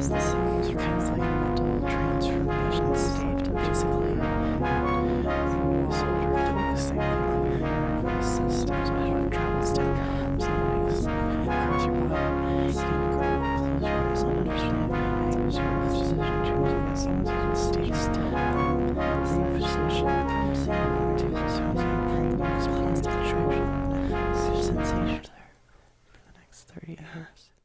the sounds are kind of like a mental transformation state, basically. So you're focusing on your nervous system, how it travels down your arms and legs, across your body. You can go close your eyes and understand your position changing as long as you can stay still. Your position comes into this housing brain experience sensation there for the next 30 hours.